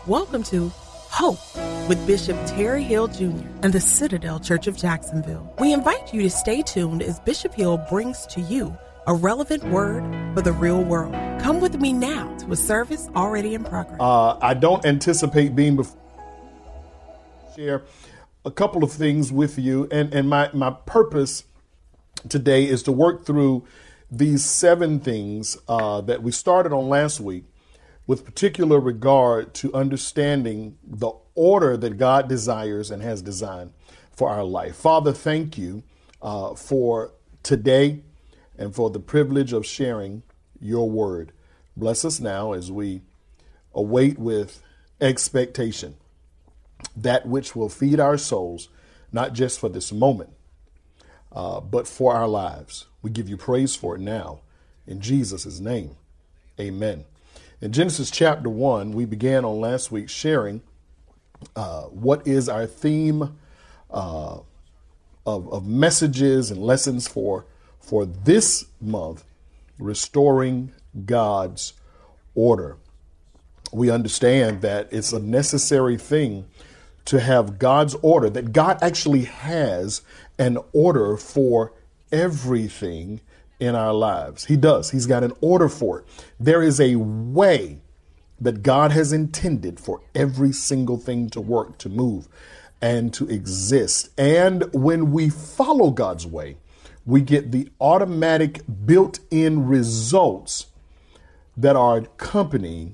Welcome to Hope with Bishop Terry Hill Jr. and the Citadel Church of Jacksonville. We invite you to stay tuned as Bishop Hill brings to you a relevant word for the real world. Come with me now to a service already in progress. I don't anticipate being before share a couple of things with you, and my purpose today is to work through these 7 things that we started on last week, with particular regard to understanding the order that God desires and has designed for our life. Father, thank you for today and for the privilege of sharing your word. Bless us now as we await with expectation that which will feed our souls, not just for this moment, but for our lives. We give you praise for it now. In Jesus' name, amen. In Genesis chapter 1, we began on last week sharing what is our theme of messages and lessons for this month, restoring God's order. We understand that it's a necessary thing to have God's order, that God actually has an order for everything in our lives. He does. He's got an order for it. There is a way that God has intended for every single thing to work, to move, and to exist. And when we follow God's way, we get the automatic built-in results that are accompanying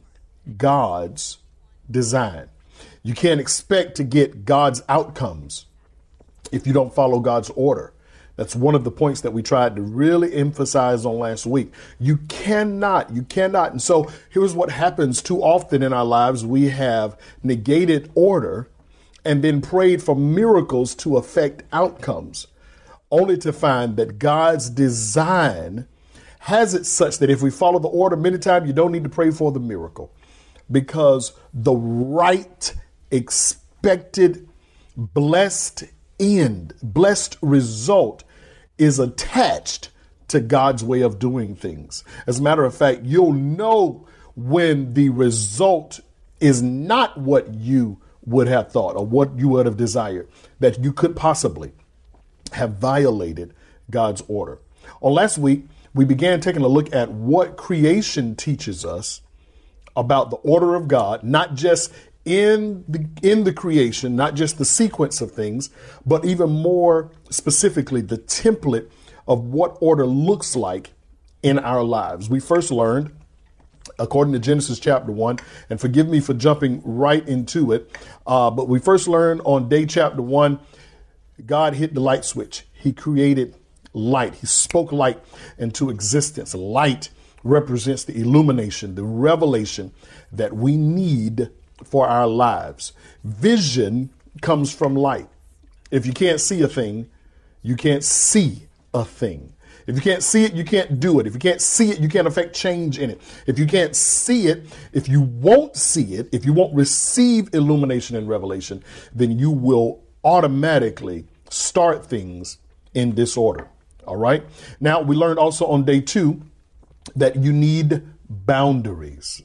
God's design. You can't expect to get God's outcomes if you don't follow God's order. That's one of the points that we tried to really emphasize on last week. You cannot. And so here's what happens too often in our lives. We have negated order and then prayed for miracles to affect outcomes, only to find that God's design has it such that if we follow the order, many times you don't need to pray for the miracle, because the right, expected, blessed end, blessed result is attached to God's way of doing things. As a matter of fact, you'll know when the result is not what you would have thought or what you would have desired, that you could possibly have violated God's order. On last week, we began taking a look at what creation teaches us about the order of God, not just in the creation, not just the sequence of things, but even more specifically, the template of what order looks like in our lives. We first learned, according to Genesis chapter 1, and forgive me for jumping right into it, but we first learned on day chapter 1, God hit the light switch. He created light. He spoke light into existence. Light represents the illumination, the revelation that we need for our lives. Vision comes from light. If you can't see a thing, you can't see a thing. If you can't see it, you can't do it. If you can't see it, you can't affect change in it. If you can't see it, if you won't see it, if you won't receive illumination and revelation, then you will automatically start things in disorder. All right. Now, we learned also on day 2 that you need boundaries.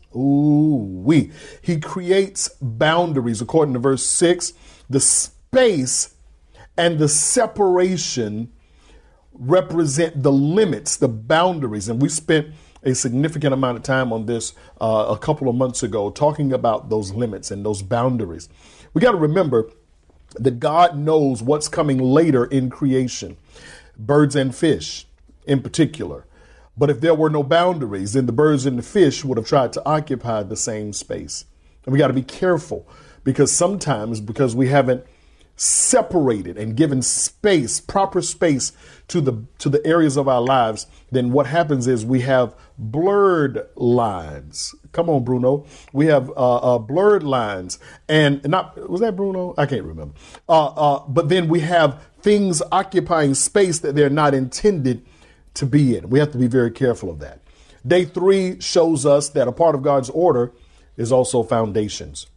He creates boundaries. According to verse 6, the space and the separation represent the limits, the boundaries. And we spent a significant amount of time on this a couple of months ago, talking about those limits and those boundaries. We got to remember that God knows what's coming later in creation, birds and fish in particular. But if there were no boundaries, then the birds and the fish would have tried to occupy the same space. And we got to be careful, because sometimes, because we haven't separated and given space, proper space to the areas of our lives, then what happens is we have blurred lines. Come on, Bruno. We have blurred lines, and was that Bruno? I can't remember. But then we have things occupying space that they're not intended to be in. We have to be very careful of that. Day 3 shows us that a part of God's order is also foundations.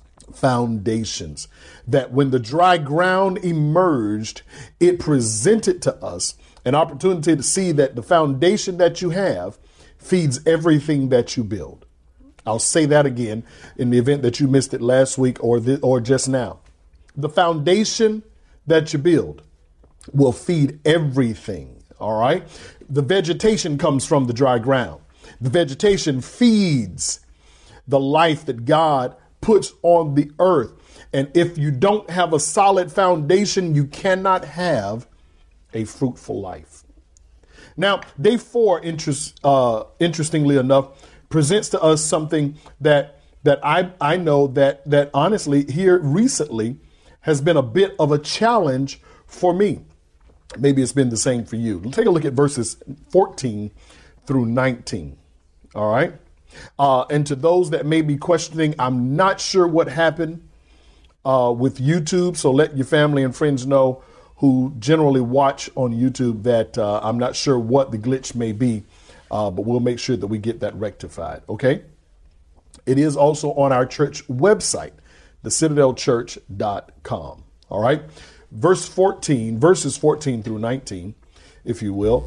That when the dry ground emerged, it presented to us an opportunity to see that the foundation that you have feeds everything that you build. I'll say that again in the event that you missed it last week or just now. The foundation that you build will feed everything. All right. The vegetation comes from the dry ground. The vegetation feeds the life that God puts on the earth. And if you don't have a solid foundation, you cannot have a fruitful life. Now, day 4, interestingly enough, presents to us something that I know that honestly here recently has been a bit of a challenge for me. Maybe it's been the same for you. Take a look at verses 14 through 19. All right. And to those that may be questioning, I'm not sure what happened with YouTube. So let your family and friends know who generally watch on YouTube that I'm not sure what the glitch may be, but we'll make sure that we get that rectified. OK, it is also on our church website, thecitadelchurch.com. All right. Verses 14 through 19, if you will.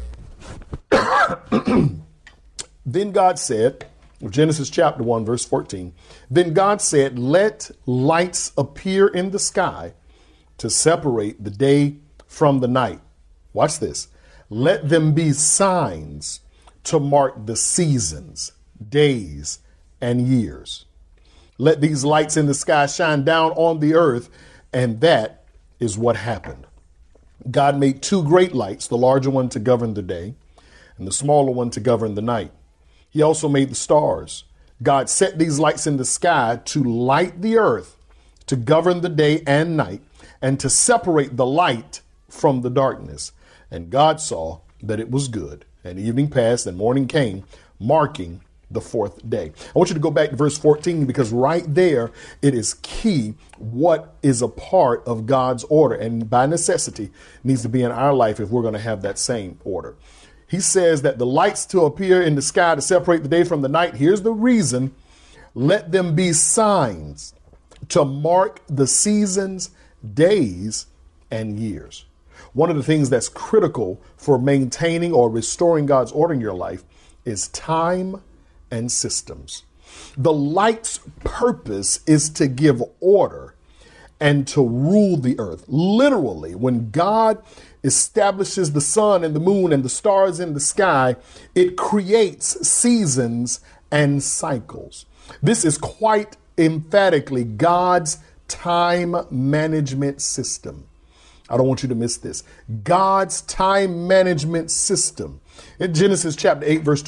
Then God said, Genesis chapter 1, verse 14, then God said, let lights appear in the sky to separate the day from the night. Watch this. Let them be signs to mark the seasons, days, and years. Let these lights in the sky shine down on the earth. And that is what happened. God made 2 great lights, the larger one to govern the day and the smaller one to govern the night. He also made the stars. God set these lights in the sky to light the earth, to govern the day and night, and to separate the light from the darkness. And God saw that it was good. And evening passed and morning came, marking the 4th day. I want you to go back to verse 14, because right there it is key what is a part of God's order, and by necessity needs to be in our life if we're going to have that same order. He says that the lights to appear in the sky to separate the day from the night. Here's the reason. Let them be signs to mark the seasons, days, and years. One of the things that's critical for maintaining or restoring God's order in your life is time and systems. The light's purpose is to give order and to rule the earth. Literally, when God establishes the sun and the moon and the stars in the sky, it creates seasons and cycles. This is quite emphatically God's time management system. I don't want you to miss this. God's time management system. In Genesis chapter 8, verse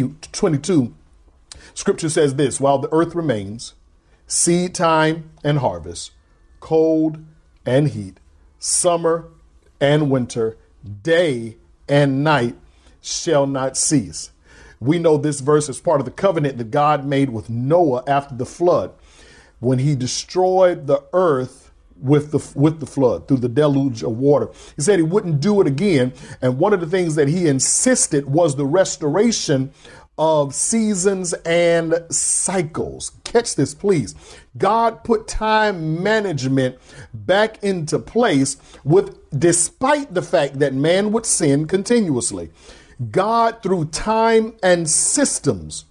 22, Scripture says this: while the earth remains, seed time and harvest, cold and heat, summer and winter, day and night shall not cease. We know this verse is part of the covenant that God made with Noah after the flood, when he destroyed the earth with the flood through the deluge of water. He said he wouldn't do it again. And one of the things that he insisted was the restoration of seasons and cycles. Catch this, please. God put time management back into place despite the fact that man would sin continuously. God, through time and systems,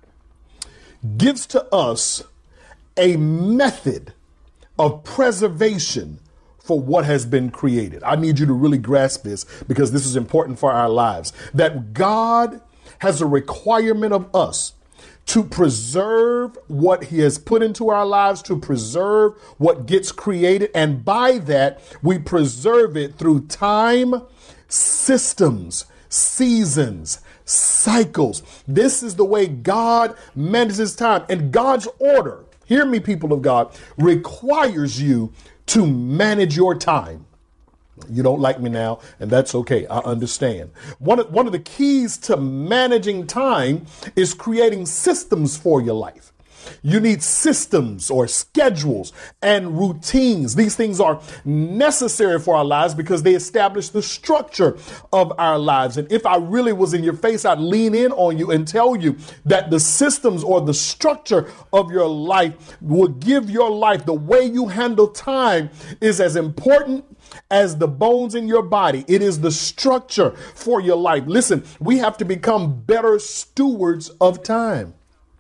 gives to us a method of preservation for what has been created. I need you to really grasp this, because this is important for our lives, that God has a requirement of us to preserve what he has put into our lives, to preserve what gets created. And by that, we preserve it through time, systems, seasons, cycles. This is the way God manages time. And God's order, hear me, people of God, requires you to manage your time. You don't like me now, and that's okay. I understand. One of the keys to managing time is creating systems for your life. You need systems or schedules and routines. These things are necessary for our lives because they establish the structure of our lives. And if I really was in your face, I'd lean in on you and tell you that the systems or the structure of your life will give your life, the way you handle time is as important as the bones in your body. It is the structure for your life. Listen, we have to become better stewards of time.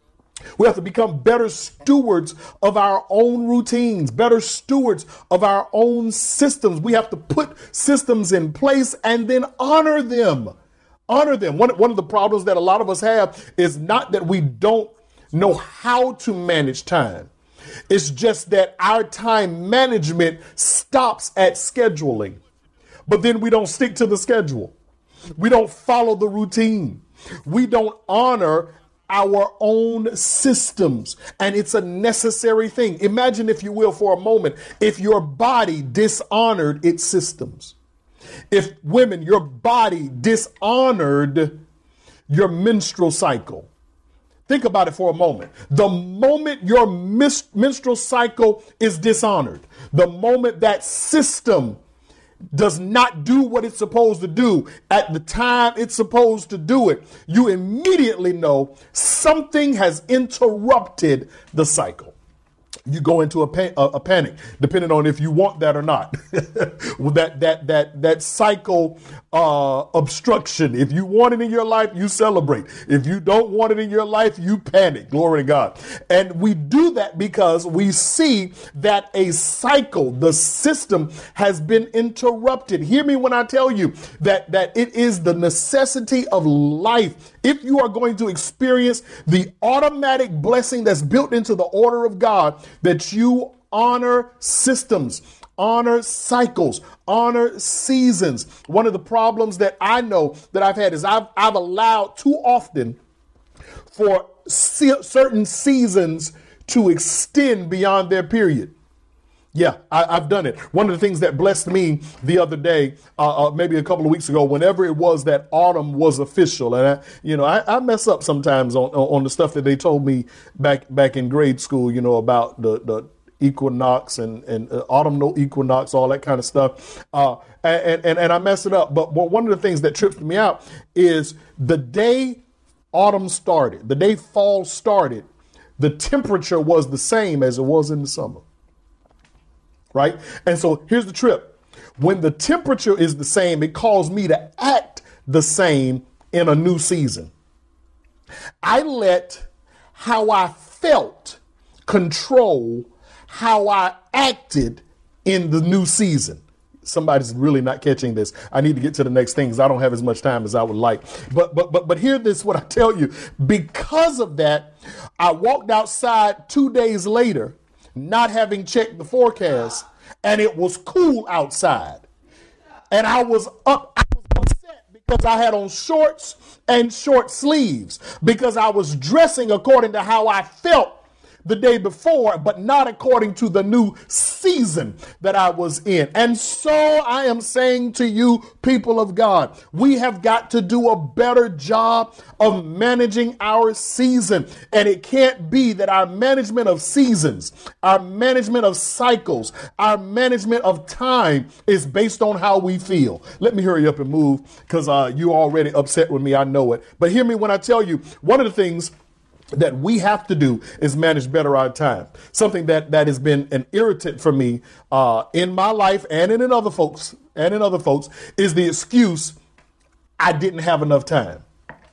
We have to become better stewards of our own routines, better stewards of our own systems. We have to put systems in place and then honor them. Honor them. One of the problems that a lot of us have is not that we don't know how to manage time. It's just that our time management stops at scheduling, but then we don't stick to the schedule. We don't follow the routine. We don't honor our own systems, and it's a necessary thing. Imagine, if you will, for a moment, if your body dishonored its systems. If women, your body dishonored your menstrual cycle. Think about it for a moment. The moment your menstrual cycle is dishonored, the moment that system does not do what it's supposed to do at the time it's supposed to do it, you immediately know something has interrupted the cycle. You go into a panic, depending on if you want that or not. that cycle obstruction. If you want it in your life, you celebrate. If you don't want it in your life, you panic. Glory to God. And we do that because we see that a cycle, the system, has been interrupted. Hear me when I tell you that it is the necessity of life. If you are going to experience the automatic blessing that's built into the order of God, that you honor systems, honor cycles, honor seasons. One of the problems that I know that I've had is I've allowed too often for certain seasons to extend beyond their period. Yeah, I've done it. One of the things that blessed me the other day, maybe a couple of weeks ago, whenever it was that autumn was official, and I mess up sometimes on the stuff that they told me back in grade school, about the equinox and autumnal equinox, all that kind of stuff, and I mess it up. But one of the things that tripped me out is the day autumn started, the day fall started, the temperature was the same as it was in the summer. Right? And so here's the trip. When the temperature is the same, it caused me to act the same in a new season. I let how I felt control how I acted in the new season. Somebody's really not catching this. I need to get to the next thing because I don't have as much time as I would like. But hear this, what I tell you. Because of that, I walked outside 2 days later, not having checked the forecast, and it was cool outside. And I was upset because I had on shorts and short sleeves, because I was dressing according to how I felt the day before, but not according to the new season that I was in. And so I am saying to you, people of God, we have got to do a better job of managing our season. And it can't be that our management of seasons, our management of cycles, our management of time is based on how we feel. Let me hurry up and move because you're already upset with me. I know it. But hear me when I tell you, one of the things that we have to do is manage better our time. Something that has been an irritant for me in my life and in other folks is the excuse, I didn't have enough time.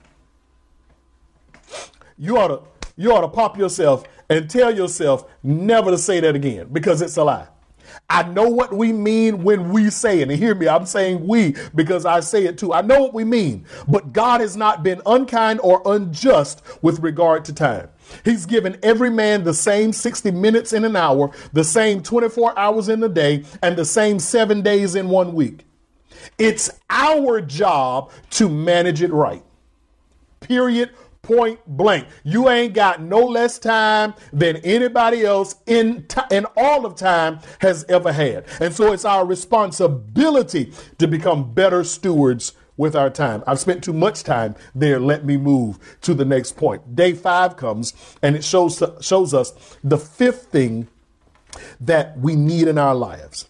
You ought to pop yourself and tell yourself never to say that again, because it's a lie. I know what we mean when we say it. And hear me, I'm saying we because I say it too. I know what we mean. But God has not been unkind or unjust with regard to time. He's given every man the same 60 minutes in an hour, the same 24 hours in a day, and the same 7 days in 1 week. It's our job to manage it right. Period. Point blank. You ain't got no less time than anybody else in all of time has ever had. And so it's our responsibility to become better stewards with our time. I've spent too much time there. Let me move to the next point. Day 5 comes and it shows us the fifth thing that we need in our lives.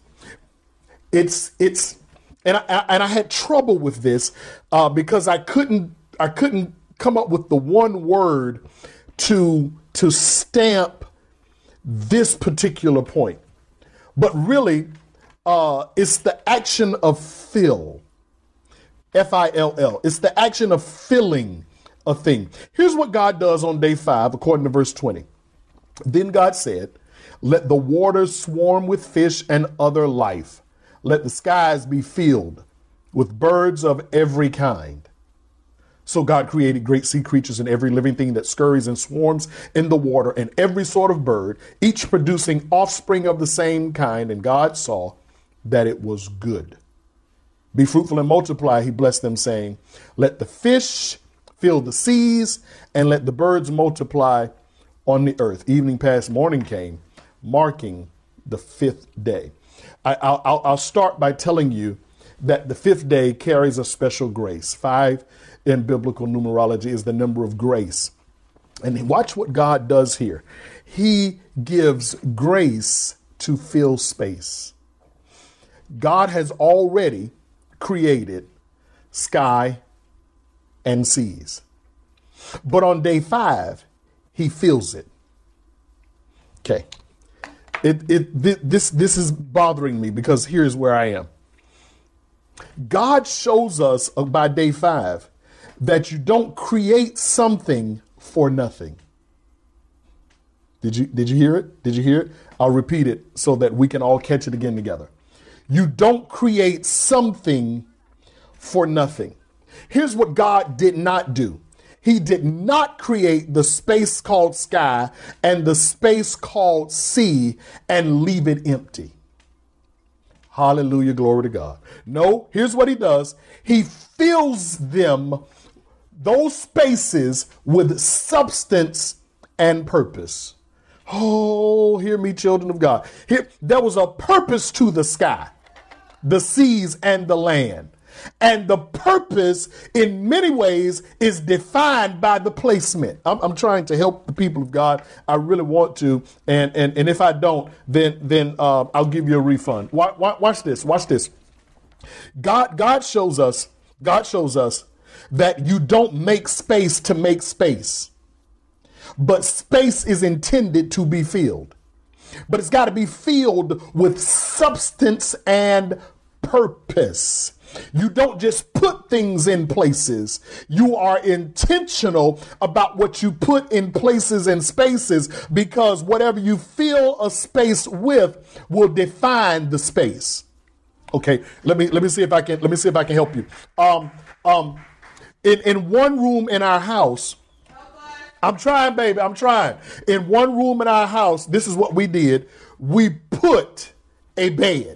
And I had trouble with this because I couldn't come up with the one word to stamp this particular point. But really, it's the action of fill. F-I-L-L. It's the action of filling a thing. Here's what God does on day 5, according to verse 20. Then God said, let the waters swarm with fish and other life. Let the skies be filled with birds of every kind. So God created great sea creatures and every living thing that scurries and swarms in the water and every sort of bird, each producing offspring of the same kind. And God saw that it was good. Be fruitful and multiply, he blessed them, saying, let the fish fill the seas and let the birds multiply on the earth. Evening passed, morning came, marking the 5th day. I'll start by telling you that the 5th day carries a special grace. 5 in biblical numerology is the number of grace. And watch what God does here. He gives grace to fill space. God has already created sky and seas. But on day 5, he fills it. Okay. This is bothering me because here's where I am. God shows us by day 5 that you don't create something for nothing. Did you hear it? Did you hear it? I'll repeat it so that we can all catch it again together. You don't create something for nothing. Here's what God did not do. He did not create the space called sky and the space called sea and leave it empty. Hallelujah, glory to God. No, here's what he does. He fills them, those spaces, with substance and purpose. Oh, hear me, children of God. There was a purpose to the sky, the seas, and the land. And the purpose, in many ways, is defined by the placement. I'm trying to help the people of God. I really want to. And if I don't, then I'll give you a refund. Watch this. Watch this. God shows us that you don't make space to make space. But space is intended to be filled. But it's got to be filled with substance and purpose. You don't just put things in places. You are intentional about what you put in places and spaces, because whatever you fill a space with will define the space. Okay, let me see if I can help you. In one room in our house, I'm trying, baby, I'm trying. In one room in our house, this is what we did. We put a bed.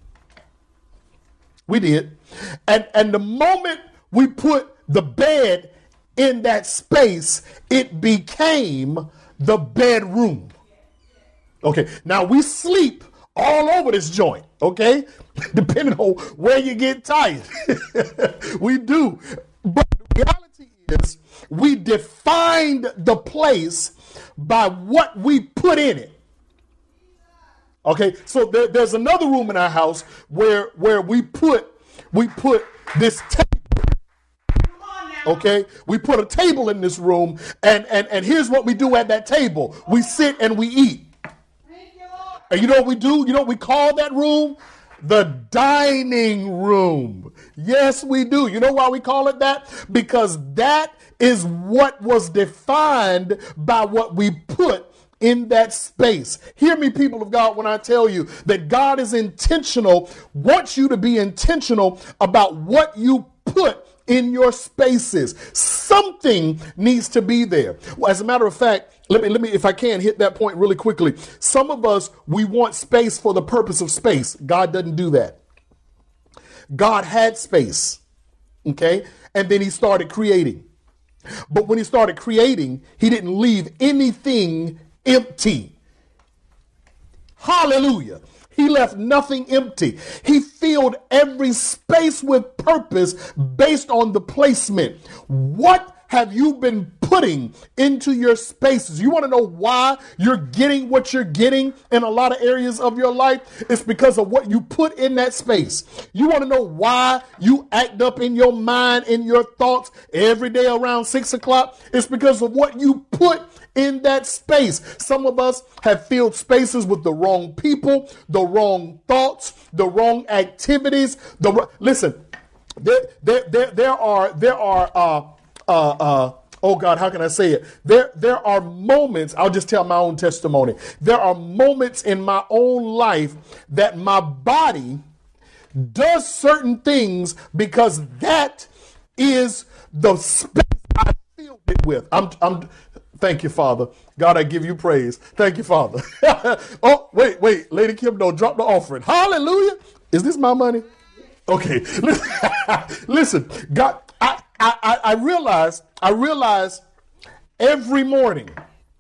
We did. And the moment we put the bed in that space, it became the bedroom. Okay, now we sleep all over this joint, okay? Depending on where you get tired. We do. But the reality is we defined the place by what we put in it. Okay, so there's another room in our house where we put this table. Okay, we put a table in this room, and here's what we do at that table. We sit and we eat. And you know what we do? You know what we call that room? The dining room. Yes, we do. You know why we call it that? Because that is what was defined by what we put in that space. Hear me, people of God, when I tell you that God is intentional, wants you to be intentional about what you put in your spaces. Something needs to be there. As a matter of fact, let me, if I can, hit that point really quickly. Some of us, we want space for the purpose of space. God doesn't do that. God had space, okay? And then he started creating. But when he started creating, he didn't leave anything empty. Hallelujah. He left nothing empty. He filled every space with purpose based on the placement. What have you been putting into your spaces? You want to know why you're getting what you're getting in a lot of areas of your life? It's because of what you put in that space. You want to know why you act up in your mind, in your thoughts every day around 6 o'clock? It's because of what you put in that space. Some of us have filled spaces with the wrong people, the wrong thoughts, the wrong activities. Listen, there are oh God, how can I say it? There are moments, I'll just tell my own testimony. There are moments in my own life that my body does certain things because that is the space I filled it with. Thank you, Father. God, I give you praise. Thank you, Father. Oh, wait, Lady Kim, don't drop the offering. Hallelujah. Is this my money? Okay. Listen, God, I realize every morning,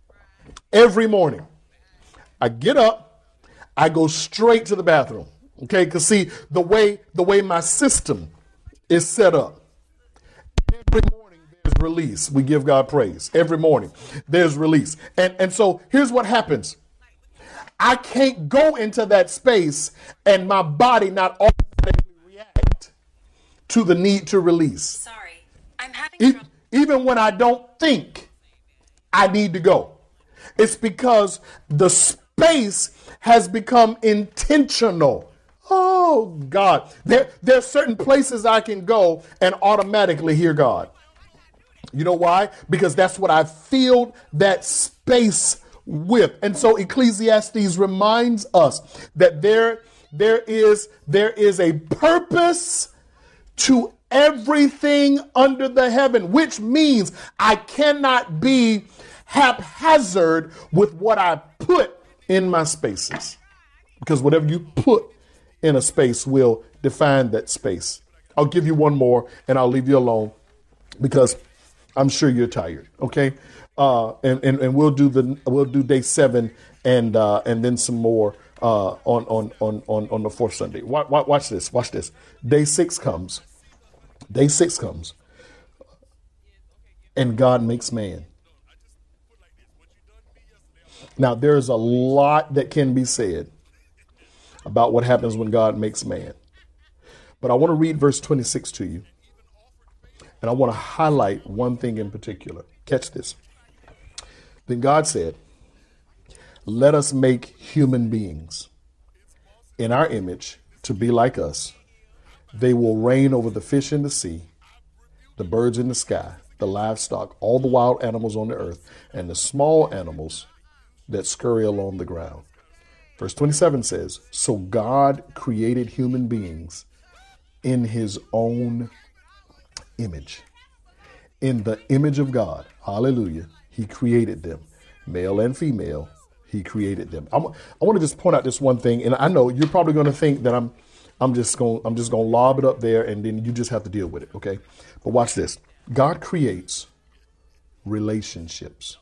I get up, I go straight to the bathroom. Okay, because see, the way my system is set up, every morning there's release. We give God praise. Every morning there's release. And so here's what happens. I can't go into that space and my body not automatically react to the need to release. Sorry, I'm having trouble. Even when I don't think I need to go. It's because the space has become intentional. Oh, God. There are certain places I can go and automatically hear God. You know why? Because that's what I filled that space with. And so Ecclesiastes reminds us that there is a purpose to everything under the heaven, which means I cannot be haphazard with what I put in my spaces. Because whatever you put in a space will define that space. I'll give you one more and I'll leave you alone because I'm sure you're tired. Okay. And we'll do day 7 and then some more on the fourth Sunday. Watch this. Day 6 comes and God makes man. Now there's a lot that can be said about what happens when God makes man. But I want to read verse 26 to you. And I want to highlight one thing in particular. Catch this. Then God said, let us make human beings in our image to be like us. They will reign over the fish in the sea, the birds in the sky, the livestock, all the wild animals on the earth, and the small animals that scurry along the ground. Verse 27 says, so God created human beings in his own image. In the image of God, hallelujah, he created them. Male and female, he created them. I want to just point out this one thing, and I know you're probably going to think that I'm just going to lob it up there and then you just have to deal with it, okay? But watch this. God creates relationships.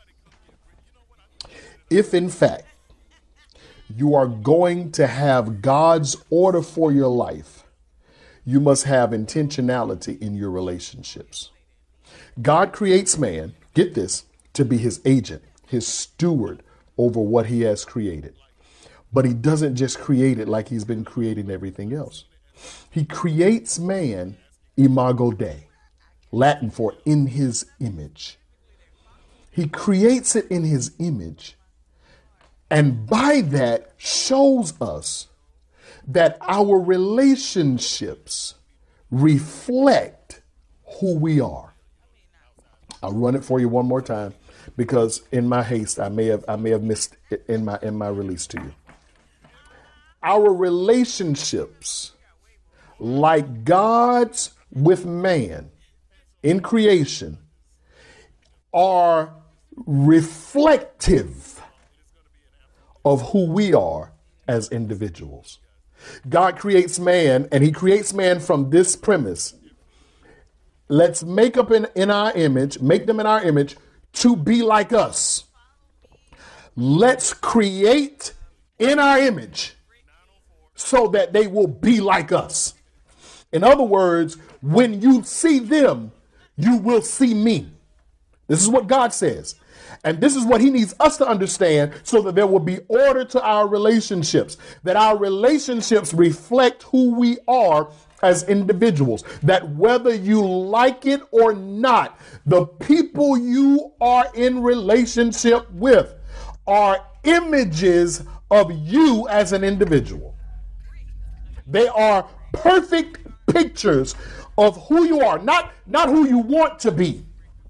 If in fact you are going to have God's order for your life, you must have intentionality in your relationships. God creates man, get this, to be his agent, his steward over what he has created. But he doesn't just create it like he's been creating everything else. He creates man, imago Dei, Latin for in his image. He creates it in his image. And by that shows us that our relationships reflect who we are. I'll run it for you one more time because in my haste, I may have missed it in my release to you. Our relationships, like God's with man in creation, are reflective of who we are as individuals. God creates man, and he creates man from this premise. Let's make up in our image, make them in our image to be like us. Let's create in our image so that they will be like us. In other words, when you see them, you will see me. This is what God says. And this is what he needs us to understand so that there will be order to our relationships, that our relationships reflect who we are as individuals, that whether you like it or not, the people you are in relationship with are images of you as an individual. They are perfect pictures of who you are, not who you want to be.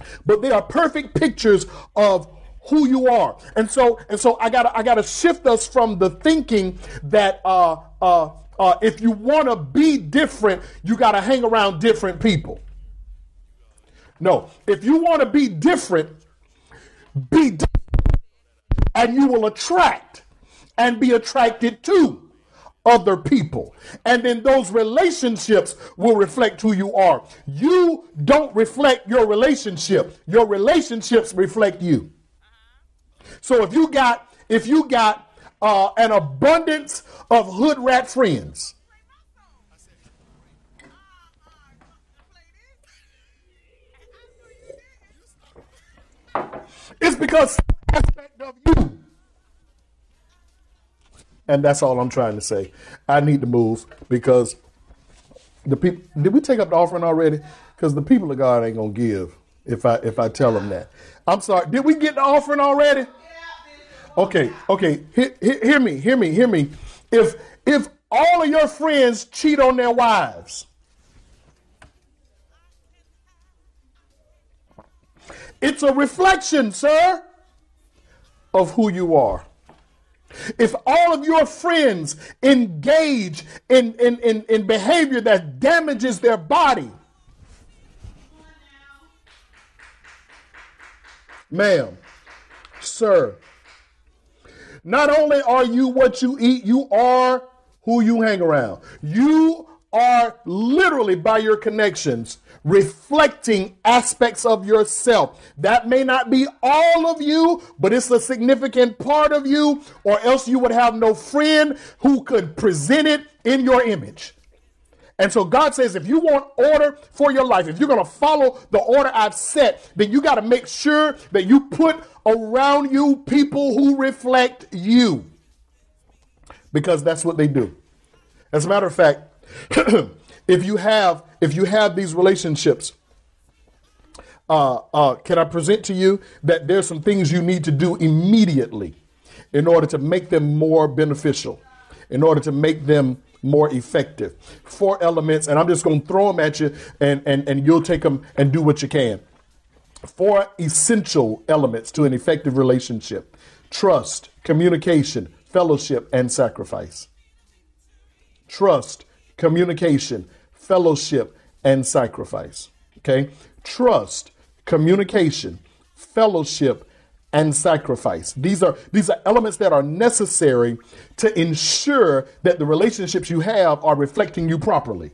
but they are perfect pictures of who you are. And so I gotta shift us from the thinking that if you want to be different, you got to hang around different people. No, if you want to be different, and you will attract and be attracted to other people. And then those relationships will reflect who you are. You don't reflect your relationship. Your relationships reflect you. So if you got an abundance of hood rat friends, it's because some aspect of you. And that's all I'm trying to say. I need to move because the people. Did we take up the offering already? Because the people of God ain't gonna give if I tell them that. I'm sorry. Did we get the offering already? Okay. Hear me. If all of your friends cheat on their wives, it's a reflection, sir, of who you are. If all of your friends engage in behavior that damages their body, ma'am, sir, not only are you what you eat, you are who you hang around. You are literally, by your connections, reflecting aspects of yourself. That may not be all of you, but it's a significant part of you, or else you would have no friend who could present it in your image. And so God says, if you want order for your life, if you're going to follow the order I've set, then you got to make sure that you put around you people who reflect you, because that's what they do. As a matter of fact, if you have these relationships, can I present to you that there's some things you need to do immediately in order to make them more beneficial, in order to make them more effective. 4 elements, and I'm just going to throw them at you, and you'll take them and do what you can. 4 essential elements to an effective relationship: trust, communication, fellowship, and sacrifice. Trust, communication, fellowship, and sacrifice. Okay? Trust, communication, fellowship, and sacrifice. These are elements that are necessary to ensure that the relationships you have are reflecting you properly.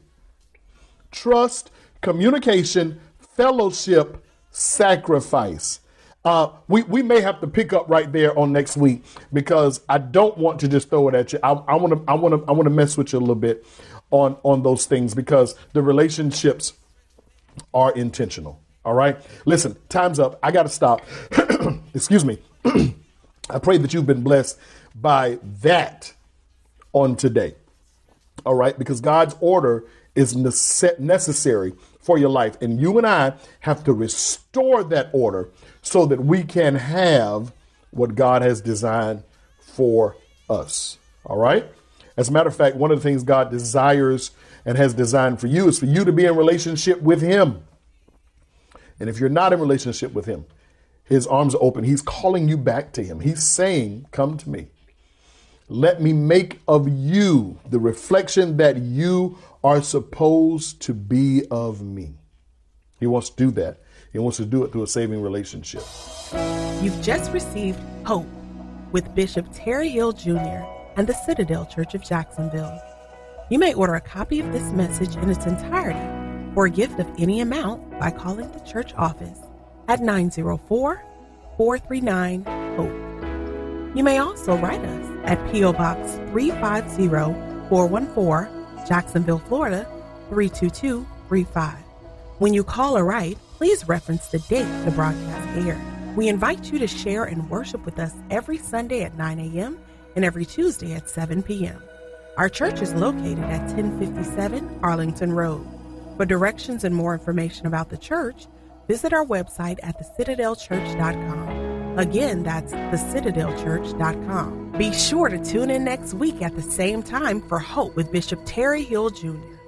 Trust, communication, fellowship, sacrifice. We may have to pick up right there on next week, because I don't want to just throw it at you. I want to mess with you a little bit on those things, because the relationships are intentional. All right. Listen, time's up. I got to stop. Excuse me. I pray that you've been blessed by that on today. All right. Because God's order is necessary for your life. And you and I have to restore that order so that we can have what God has designed for us. All right. As a matter of fact, one of the things God desires and has designed for you is for you to be in relationship with Him. And if you're not in relationship with Him, His arms are open. He's calling you back to Him. He's saying, come to me. Let me make of you the reflection that you are supposed to be of me. He wants to do that. He wants to do it through a saving relationship. You've just received Hope with Bishop Terry Hill Jr. and the Citadel Church of Jacksonville. You may order a copy of this message in its entirety or a gift of any amount by calling the church office at 904-439-HOPE. You may also write us at P.O. Box 350-414, Jacksonville, Florida 32235. When you call or write, please reference the date the broadcast aired. We invite you to share and worship with us every Sunday at 9 a.m. and every Tuesday at 7 p.m. Our church is located at 1057 Arlington Road. For directions and more information about the church, visit our website at thecitadelchurch.com. Again, that's thecitadelchurch.com. Be sure to tune in next week at the same time for Hope with Bishop Terry Hill Jr.